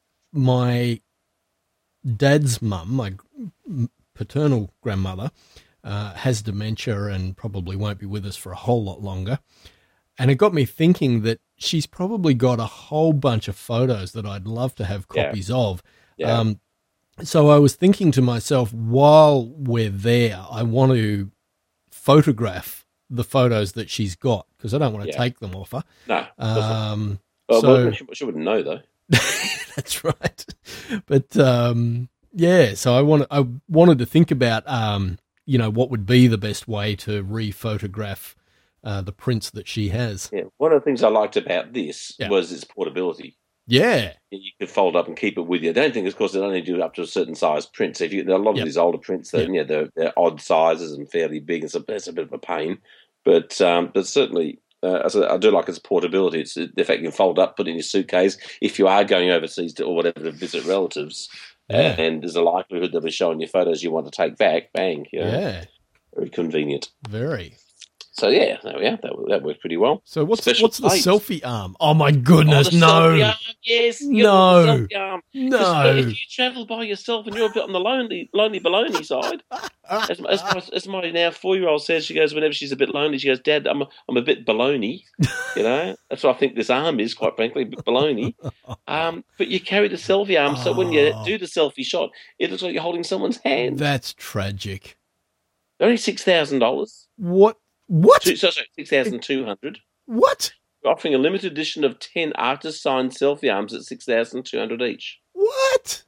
my dad's mum, my paternal grandmother, uh, has dementia and probably won't be with us for a whole lot longer. And it got me thinking that she's probably got a whole bunch of photos that I'd love to have copies yeah. of. Yeah. Um, so I was thinking to myself, while we're there, I want to photograph the photos that she's got because I don't want to yeah. take them off her. No. Um, well, so well, she, she wouldn't know, though. That's right. But, um, yeah, so I, want, I wanted to think about, um, you know, what would be the best way to re-photograph uh, the prints that she has. Yeah. One of the things I liked about this yeah. was its portability. Yeah. You could fold up and keep it with you. I don't think, of course, they only do it up to a certain size print. So if you, there are a lot yep. of these older prints that, yep. you know, they're, they're odd sizes and fairly big, and so that's a bit of a pain. But um, but certainly, uh, as I, I do like its portability. It's the fact you can fold up, put it in your suitcase. If you are going overseas to, or whatever to visit relatives, yeah. uh, and there's a likelihood they'll be showing you photos you want to take back, bang. You know, yeah. Very convenient. Very. So, yeah, yeah, that, that worked pretty well. So what's Special what's plates. the selfie arm? Oh, my goodness, oh, the no. Selfie arm, yes. No. The selfie arm. No. If you travel by yourself and you're a bit on the lonely lonely baloney side, as, as, my, as my now four-year-old says, she goes, whenever she's a bit lonely, she goes, Dad, I'm a, I'm a bit baloney. You know? That's what I think this arm is, quite frankly, a bit baloney. Um, but you carry the selfie arm, so when you do the selfie shot, it looks like you're holding someone's hand. That's tragic. Only six thousand dollars. What? What? Two, so, sorry, six thousand two hundred dollars. What? We're offering a limited edition of ten artist-signed selfie arms at six thousand two hundred dollars each. What?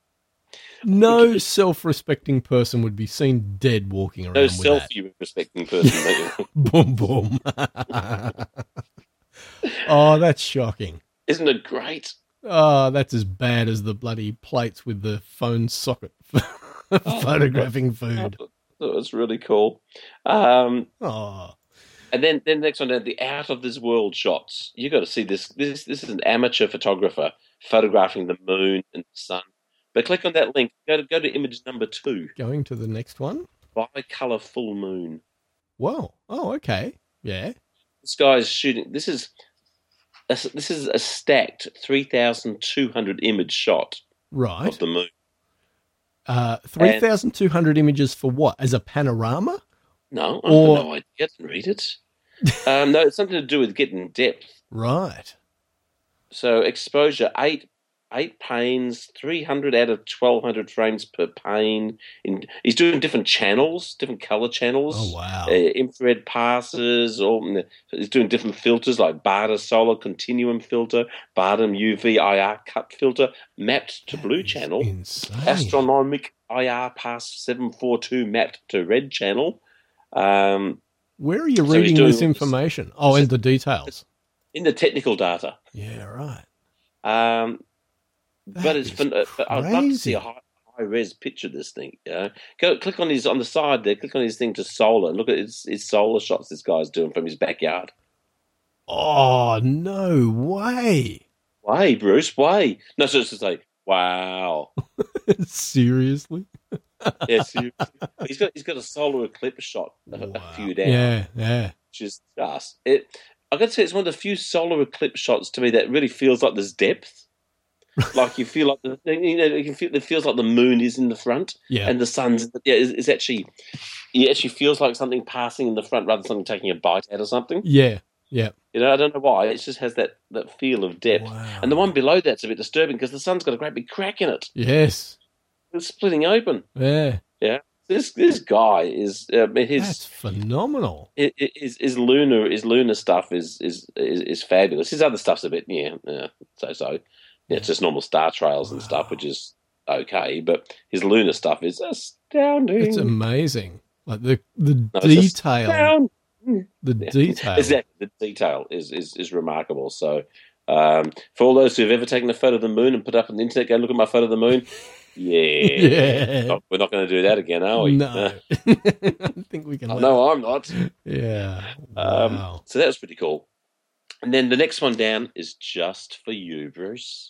No self-respecting person would be seen dead walking around no with that. No selfie-respecting person. Boom, boom. Oh, that's shocking. Isn't it great? Oh, that's as bad as the bloody plates with the phone socket for oh, photographing food. That was really cool. Um, oh. And then, then the next one, the out of this world shots. You got to see this. This this is an amateur photographer photographing the moon and the sun. But click on that link. Go to go to image number two. Going to the next one. Bicolor full moon. Whoa. Oh, okay. Yeah. This guy's shooting. This is a, this is a stacked three thousand two hundred image shot. Right. Of the moon. Uh, three thousand two hundred images for what? As a panorama? No, I or... have no idea. I didn't read it. um, no, it's something to do with getting depth. Right. So exposure, eight eight panes, three hundred out of twelve hundred frames per pane. In, he's doing different channels, different color channels. Oh, wow. Uh, infrared passes. Or, he's doing different filters like Bada Solar Continuum filter, Bada U V I R cut filter, mapped to blue channel. Insane. Astronomic I R Pass seven forty-two mapped to red channel. Um, Where are you so reading this information? This, oh, in the details. In the technical data. Yeah, right. Um, that but it's fun, but I'd love to see a high, high res picture of this thing. You know? Go click on his on the side there. Click on his thing to solar. Look at his, his solar shots. This guy's doing from his backyard. Oh no way! Way, Bruce, way. No, so it's just like wow. Seriously? Yeah, seriously. He's got he's got a solar eclipse shot a, wow. a few down. Yeah, yeah. Which is just it. I got to say, it's one of the few solar eclipse shots to me that really feels like there's depth. Like you feel like the you know you can feel it feels like the moon is in the front, yeah, and the sun's yeah is, is actually it actually feels like something passing in the front rather than something taking a bite out of something. Yeah, yeah. You know, I don't know why. It just has that, that feel of depth. Wow. And the one below that's a bit disturbing because the sun's got a great big crack in it. Yes, it's splitting open. Yeah, yeah. This this guy is uh, his that's phenomenal. His, his lunar his lunar stuff is is, is is fabulous. His other stuff's a bit yeah, yeah so so. Yeah, it's just normal star trails and stuff, which is okay. But his lunar stuff is astounding. It's amazing. Like the the no, detail, the yeah. detail. Exactly, the detail is is, is remarkable. So, um, for all those who've ever taken a photo of the moon and put up on the internet, go look at my photo of the moon. Yeah, yeah. Not, we're not going to do that again, are we? No, I think we can. Oh, no, I'm not. Yeah. Wow. Um, so that was pretty cool. And then the next one down is just for you, Bruce.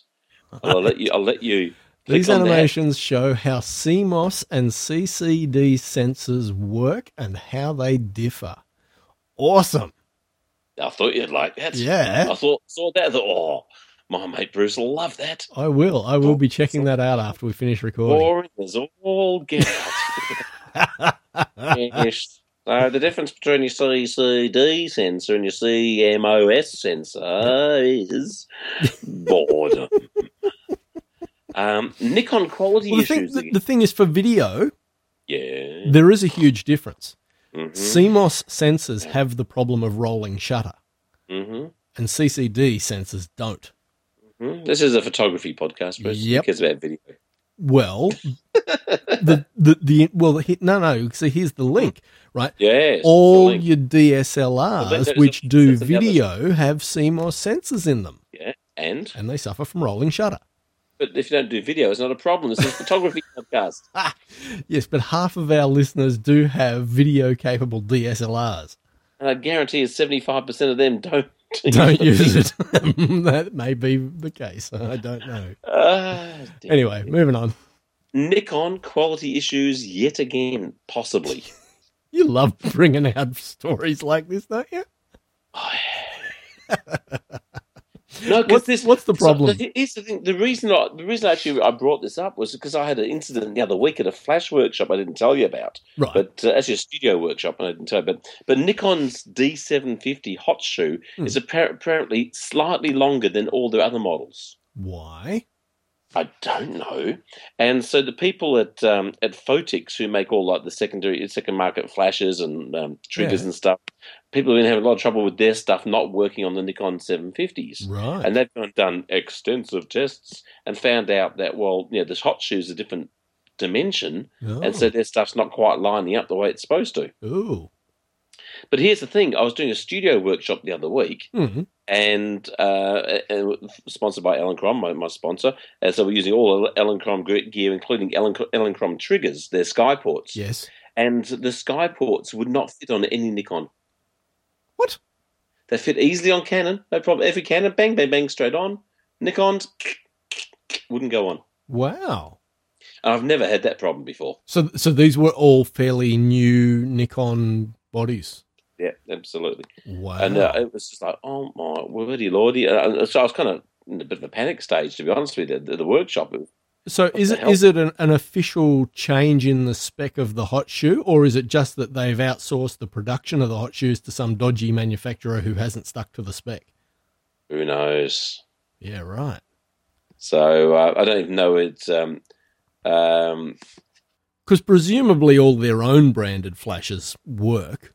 I'll let you. I'll let you. These click on that. animations show how C M O S and C C D sensors work and how they differ. Awesome. I thought you'd like that. Yeah. I thought saw that. I thought, oh, my mate Bruce will love that. I will. I will be checking that out after we finish recording. Boring as all get out. Yes. So the difference between your C C D sensor and your C M O S sensor is boredom. um, Nikon quality Well, the, thing, issues. the, the thing is, for video, yeah. there is a huge difference. Mm-hmm. C M O S sensors have the problem of rolling shutter, Mm-hmm. and C C D sensors don't. Mm-hmm. This is a photography podcast, Bruce. Yep. Who cares about video? Well, the, the, the, well, the, no, no, see, here's the link, right? Yes. All the link. your D S L Well, Rs, that- which that's- do that's the other video, have C M O S sensors in them, Yeah, and and they suffer from rolling shutter. but if you don't do video, it's not a problem. This is a photography podcast. Yes, but half of our listeners do have video-capable D S L Rs. And I guarantee you seventy-five percent of them don't. Don't use it. That may be the case. I don't know. Ah, dear. Anyway, moving on. Nikon quality issues yet again, possibly. You love bringing out stories like this, don't you? No, because What's, this. what's the problem? So, here's the thing. The reason, I, the reason actually I brought this up was because I had an incident the other week at a flash workshop I didn't tell you about. Right. But uh, actually a studio workshop I didn't tell you about. But Nikon's D seven fifty hot shoe Hmm. is appar- apparently slightly longer than all their other models. Why? I don't know. And so the people at um, at Photix who make all like the secondary second market flashes and um, triggers Yeah. and stuff, people have been having a lot of trouble with their stuff not working on the Nikon seven fifties. Right. And they've gone and done extensive tests and found out that, well, you know, this hot shoe's a different dimension, Oh. and so their stuff's not quite lining up the way it's supposed to. Ooh. But here's the thing. I was doing a studio workshop the other week, Mhm. and, uh, and sponsored by Elinchrom, my, my sponsor. And so we're using all Elinchrom gear, including Elinchrom triggers, their Skyports. Yes. And the Skyports would not fit on any Nikon. What? They fit easily on Canon, no problem. Every Canon, bang, bang, bang, straight on. Nikon's wouldn't go on. Wow. And I've never had that problem before. So, so these were all fairly new Nikon bodies. Yeah, absolutely. Wow. And uh, it was just like, oh my wordy lordy. Uh, so I was kind of in a bit of a panic stage, to be honest with you, the, the workshop. So is the it hell? is it an, an official change in the spec of the hot shoe, or is it just that they've outsourced the production of the hot shoes to some dodgy manufacturer who hasn't stuck to the spec? Who knows? Yeah, right. So uh, I don't even know it's. Um, um, Because presumably all their own branded flashes work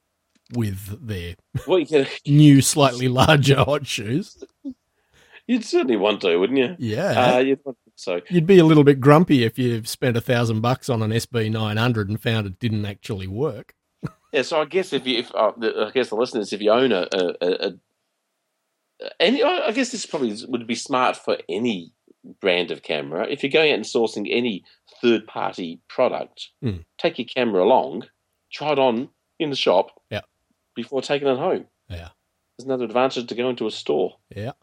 with their well, you can, new, slightly larger hot shoes. you'd certainly want to, wouldn't you? Yeah. Uh, you'd want to, so You'd be a little bit grumpy if you spent a thousand bucks on an S B nine hundred and found it didn't actually work. yeah. So I guess if you, if uh, the, I guess the listeners, if you own a, a, a, a any, I guess this probably would be smart for any brand of camera. If you're going out and sourcing any third party product, Mm. take your camera along, try it on in the shop, Yeah. before taking it home. Yeah. There's another advantage to going to a store. Yeah.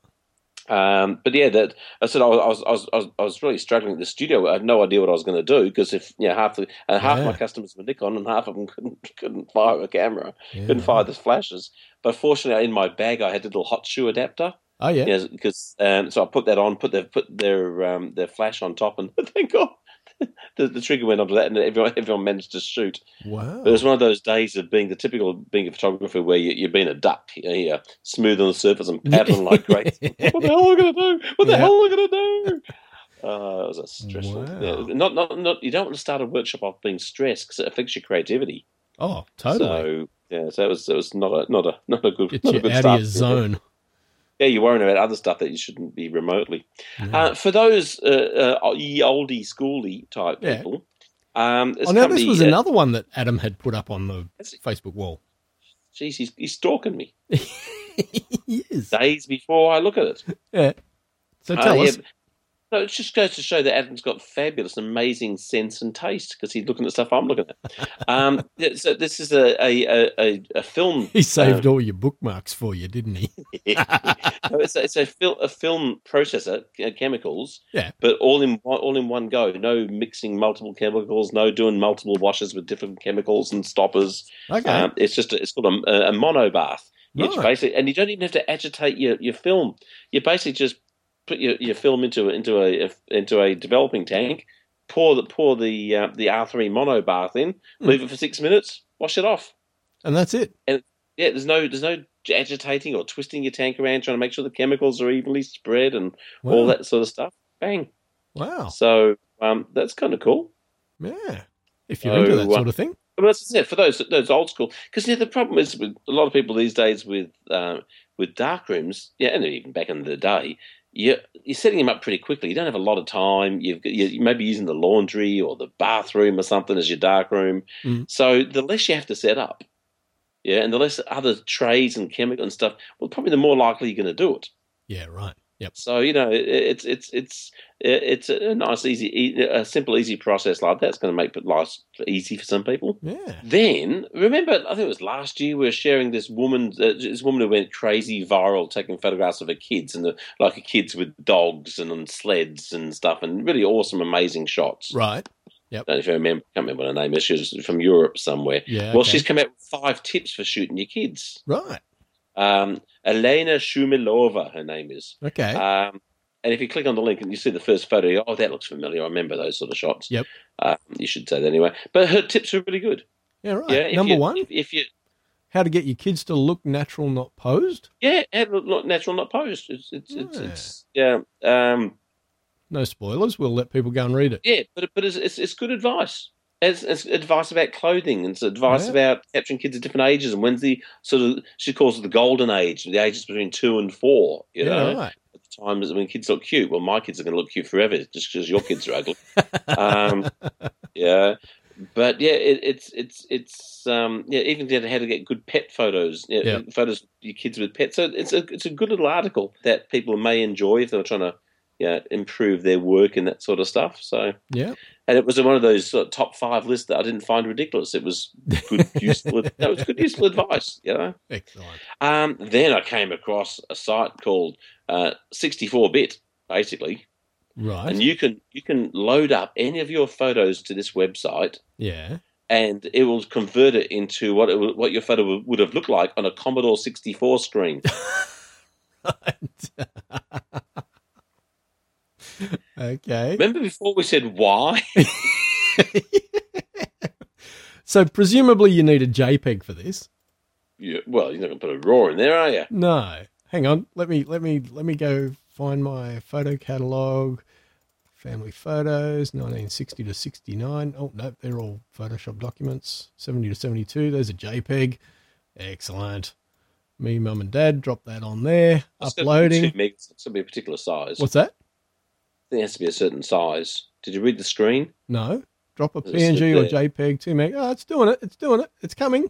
Um, but yeah, that I said I was, I was I was I was really struggling at the studio. I had no idea what I was going to do because if you know half the and half Yeah. my customers were Nikon and half of them couldn't couldn't fire a camera, Yeah, couldn't fire right. the flashes. But fortunately, in my bag I had a little hot shoe adapter. Oh, yeah. Yeah, because um, so I put that on, put their put their um, their flash on top, and thank God the, the trigger went onto that, and everyone everyone managed to shoot. Wow. But it was one of those days of being the typical being a photographer where you, you're being a duck, you know, you're smooth on the surface and paddling like great. What the hell am I going to do? What the Yeah. hell am I going to do? Uh, it was a stressful. Wow. Yeah, not, not, not. You don't want to start a workshop off being stressed because it affects your creativity. Oh, totally. So yeah, so it was it was not a not a not a good Get not a you good out start. of your zone. Yeah, you're worrying about other stuff that you shouldn't be remotely. Yeah. Uh, for those uh, uh, ye oldie schoolie type Yeah. people, um, this Oh, now company, this was uh, another one that Adam had put up on the That's- Facebook wall. Geez, he's, he's stalking me Yes. days before I look at it. Yeah. So Uh, tell yeah, us. No, it just goes to show that Adam's got fabulous, amazing sense and taste because he's looking at stuff I'm looking at. Um, yeah, so this is a a, a, a film. He saved um, all your bookmarks for you, didn't he? no, it's a, it's a, fil- a film processor, uh, chemicals, Yeah. but all in one, all in one go. No mixing multiple chemicals, no doing multiple washes with different chemicals and stoppers. Okay. Um, it's just a, it's called a, a mono bath. It's Right. basically, and you don't even have to agitate your, your film. You basically just put your, your film into a, into a into a developing tank, pour the pour the uh, the R three mono bath in, Hmm. leave it for six minutes, wash it off. And that's it. Yeah, there's no there's no agitating or twisting your tank around trying to make sure the chemicals are evenly spread and Wow. all that sort of stuff. Bang. Wow. So um, that's kind of cool. Yeah. If you're into that So, uh, sort of thing. But that's yeah, for those those old school, because yeah, the problem is with a lot of people these days with uh, with dark rooms, yeah, and even back in the day, you you're setting them up pretty quickly. You don't have a lot of time. You've got- you maybe using the laundry or the bathroom or something as your dark room. Mm. So the less you have to set up, yeah, and the less other trays and chemical and stuff, well, probably the more likely you're going to do it. Yeah, right. Yep. So you know, it, it's it's it's it's a nice, easy, e- a simple, easy process like that's going to make life easy for some people. Yeah. Then remember, I think it was last year we were sharing this woman, uh, this woman who went crazy viral, taking photographs of her kids and the, like her kids with dogs and on sleds and stuff, and really awesome, amazing shots. Right. I don't know if you remember, I can't remember what her name is. She was from Europe somewhere. Yeah. Well, okay. she's come out with five tips for shooting your kids. Right. Um, Elena Shumilova, her name is. Okay. Um, and if you click on the link and you see the first photo, you go, oh, that looks familiar. I remember those sort of shots. Yep. Um, you should say that anyway. But her tips are really good. yeah, right. Yeah. if Number you- one, If, if you, how to get your kids to look natural, not posed. yeah, and not natural, not posed. It's, it's, it's, Yeah. it's yeah, um, No spoilers. We'll let people go and read it. yeah. But but it's, it's, it's good advice. It's, it's advice about clothing and it's advice Yeah. about capturing kids at different ages and when's the sort of she calls it the golden age, the ages between two and four. You yeah, know, right. at the time when kids look cute. Well, my kids are going to look cute forever just because your kids are ugly. um, yeah, but yeah, it, it's it's it's um, yeah. Even down to how to get good pet photos, yeah, Yeah. photos of your kids with pets. So it's a it's a good little article that people may enjoy if they're trying to yeah improve their work and that sort of stuff. So Yeah. and it was one of those sort of top five lists that I didn't find ridiculous. It was good useful. No, it was good useful advice. You know. Excellent. Um, then I came across a site called uh, sixty-four bit, basically. Right. And you can you can load up any of your photos to this website, yeah. and it will convert it into what it, would- what your photo would- would have looked like on a Commodore sixty-four screen. Okay. Remember before we said why? So presumably you need a JPEG for this. Yeah, well, you're not going to put a RAW in there, are you? No. Hang on. Let me let me let me go find my photo catalog. Family photos, nineteen sixty to sixty-nine. Oh no, they're all Photoshop documents. seventy to seventy-two. There's a JPEG. Excellent. Me, mum, and dad. Drop that on there. It's gotta be Uploading. two megs. It's going to be a particular size. What's that? I think it has to be a certain size. Did you read the screen? No. Drop a It's P N G or there. JPEG, two meg. Oh, it's doing it. It's doing it. It's coming.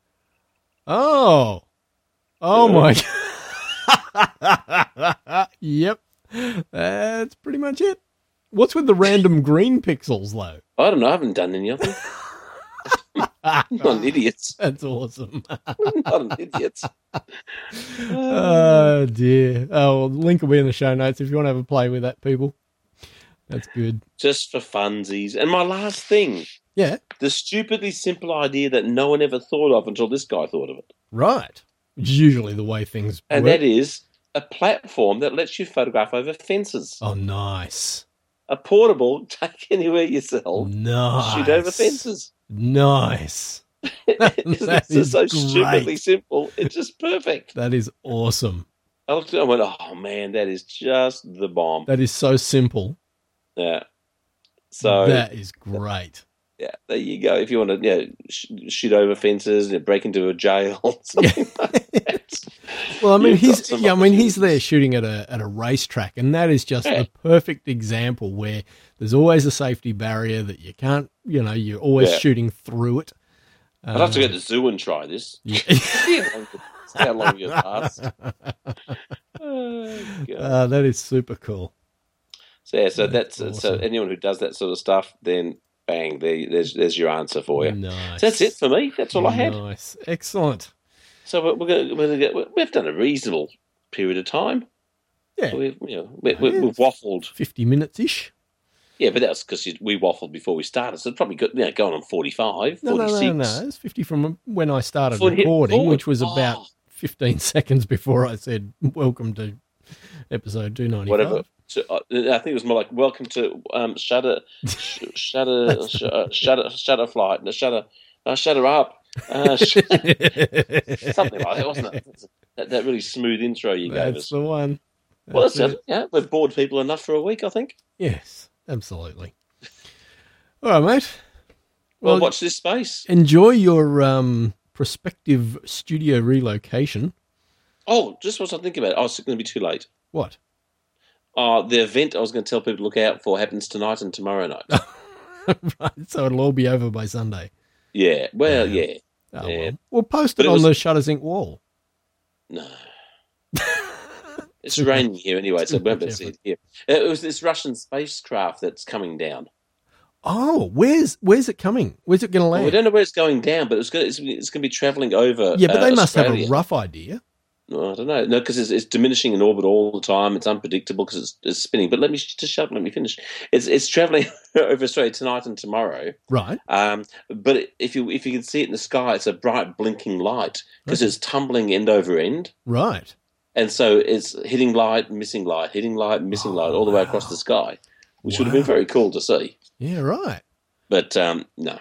Oh. Oh Yeah. my. Yep. That's pretty much it. What's with the random green pixels, though? I don't know. I haven't done any of them. I'm not an idiot. That's awesome. I'm not an idiot. Oh, dear. Oh, well, the link will be in the show notes if you want to have a play with that, people. That's good. Just for funsies. And my last thing, Yeah. the stupidly simple idea that no one ever thought of until this guy thought of it. Right. Which is usually the way things And work. that is a platform that lets you photograph over fences. Oh, nice. A portable, take anywhere you sell, Nice. shoot over fences. Nice. it's That just is so great. stupidly simple. It's just perfect. That is awesome. I looked at it and went, oh man, that is just the bomb. That is so simple. Yeah. So that is great. yeah, there you go. If you want to, yeah, sh- shoot over fences, you know, break into a jail, something like that. Well, I mean, You've got he's some yeah, I mean, he's there opportunities. shooting at a at a racetrack, and that is just Yeah. the perfect example where there's always a safety barrier that you can't, you know, you're always Yeah. shooting through it. I'd have to go Uh, to the zoo and try this. yeah. See how long it- see how long it lasts. Oh, God. Uh, that is super cool. So yeah, so That's that's, awesome. so anyone who does that sort of stuff, then bang, there, there's there's your answer for you. Nice. So that's it for me. That's all I had. Nice. Excellent. So we're, we're going to, we're going to get, we've done a reasonable period of time. Yeah. So we've, you know, we, Oh, we, yeah. we've waffled. fifty minutes-ish. Yeah, but that's because we waffled before we started. So it's probably got, you know, going on forty-five, No, no, forty-six. no, no. It's fifty from when I started Before it hit recording, forward. which was Oh. about fifteen seconds before I said, welcome to episode two ninety-five. Whatever. So, uh, I think it was more like, welcome to um, Shutter, sh- Shutter, sh- uh, Shutter, Shutter Flight, no, Shutter, uh, Shutter Up. Uh, sh- something like that, wasn't it? That, that really smooth intro you gave That's us. the one. Well, That's that's it. it. Yeah, we've bored people enough for a week, I think. Yes, absolutely. All right, mate. Well, Well, watch this space. enjoy your um, prospective studio relocation. Oh, just what I was thinking about. Oh, it's going to be too late. What? Uh, the event I was going to tell people to look out for happens tonight and tomorrow night. Right, so it'll all be over by Sunday. Yeah, well, yeah. Oh, Yeah. well. We'll post But it it on was- the Shutters Incorporated wall. No. It's Too raining here anyway, so too we won't be much able to see it here. It was this Russian spacecraft that's coming down. Oh, where's where's it coming? Where's it going to Well, land? we don't know where it's going down, but it's going to, it's, it's going to be travelling over. yeah, but uh, they must have Australia. a rough idea. No, I don't know. No, because it's, it's diminishing in orbit all the time. It's unpredictable because it's, it's spinning. But let me just shut up. Let me finish. It's it's travelling over Australia tonight and tomorrow. Right. Um, but if you if you can see it in the sky, it's a bright blinking light because it's tumbling end over end, Right. and so it's hitting light, missing light, hitting light, missing light, all the way across the sky, which would have been Wow. very cool to see. Yeah, right. But um, no,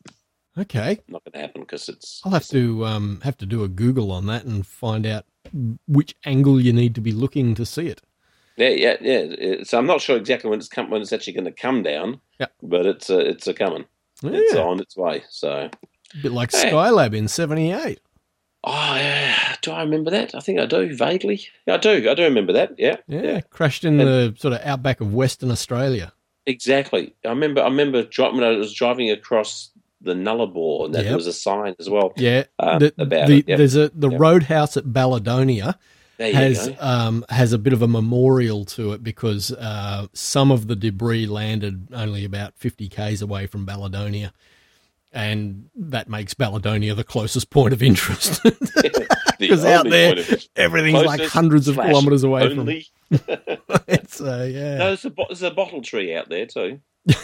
Okay. not going to happen because it's. I'll have to um, have to do a Google on that and find out which angle you need to be looking to see it. Yeah, yeah, yeah. So I'm not sure exactly when it's come, when it's actually going to come down. Yeah. But it's uh, it's a coming. It's Yeah. on its way. So. A bit like Hey. Skylab in seventy-eight. Oh, yeah. Do I remember that? I think I do, vaguely. Yeah, I do. I do remember that, yeah. Yeah, crashed in And- the sort of outback of Western Australia. Exactly. I remember I remember dri- when I was driving across the Nullarbor, and that Yep. there was a sign as well. Yeah, Um, the, about the, it, yep. there's a the Yep. roadhouse at Balladonia There you has go. um, has a bit of a memorial to it because uh, some of the debris landed only about fifty k's away from Balladonia, and that makes Balladonia the closest point of interest. The Because out only there, point of- everything's like closest hundreds of slash kilometres away only. from. It's uh, yeah, No, there's a, bo- there's a bottle tree out there too.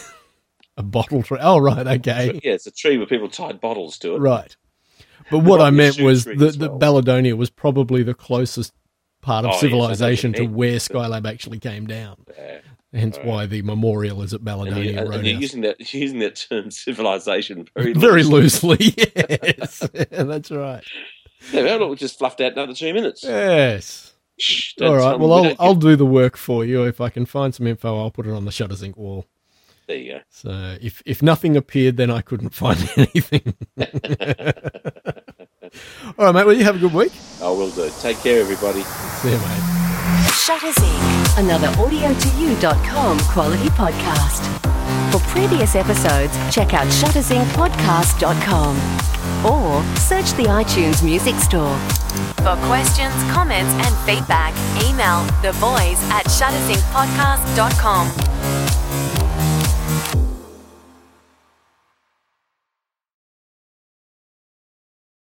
a bottle tree. Oh right, okay, Yeah, it's a tree where people tied bottles to it. right. But what I Probably meant shoe was tree that as that well. Balladonia was probably the closest part of Oh, yes, I know civilization what you to mean. where Skylab actually came down. Yeah. Hence Right. why the memorial is at And, Balladonia you, and Roadhouse. you're using that using that term civilization very Very loosely. loosely, yes. Yeah, that's right. Yeah, well, look, we just fluffed out another two minutes. Yes. Shh, All don't right. tell Well, me we I'll don't I'll give- do the work for you. If I can find some info, I'll put it on the Shutters Incorporated wall. There you go. So if if nothing appeared, then I couldn't find anything. All right, mate. Well, you have a good week. I will do. Take care, everybody. See you, mate. Shutters Incorporated, another audio to you dot com quality podcast. For previous episodes, check out shutters inc podcast dot com or search the iTunes Music Store. For questions, comments, and feedback, email the boys at shutters inc podcast dot com.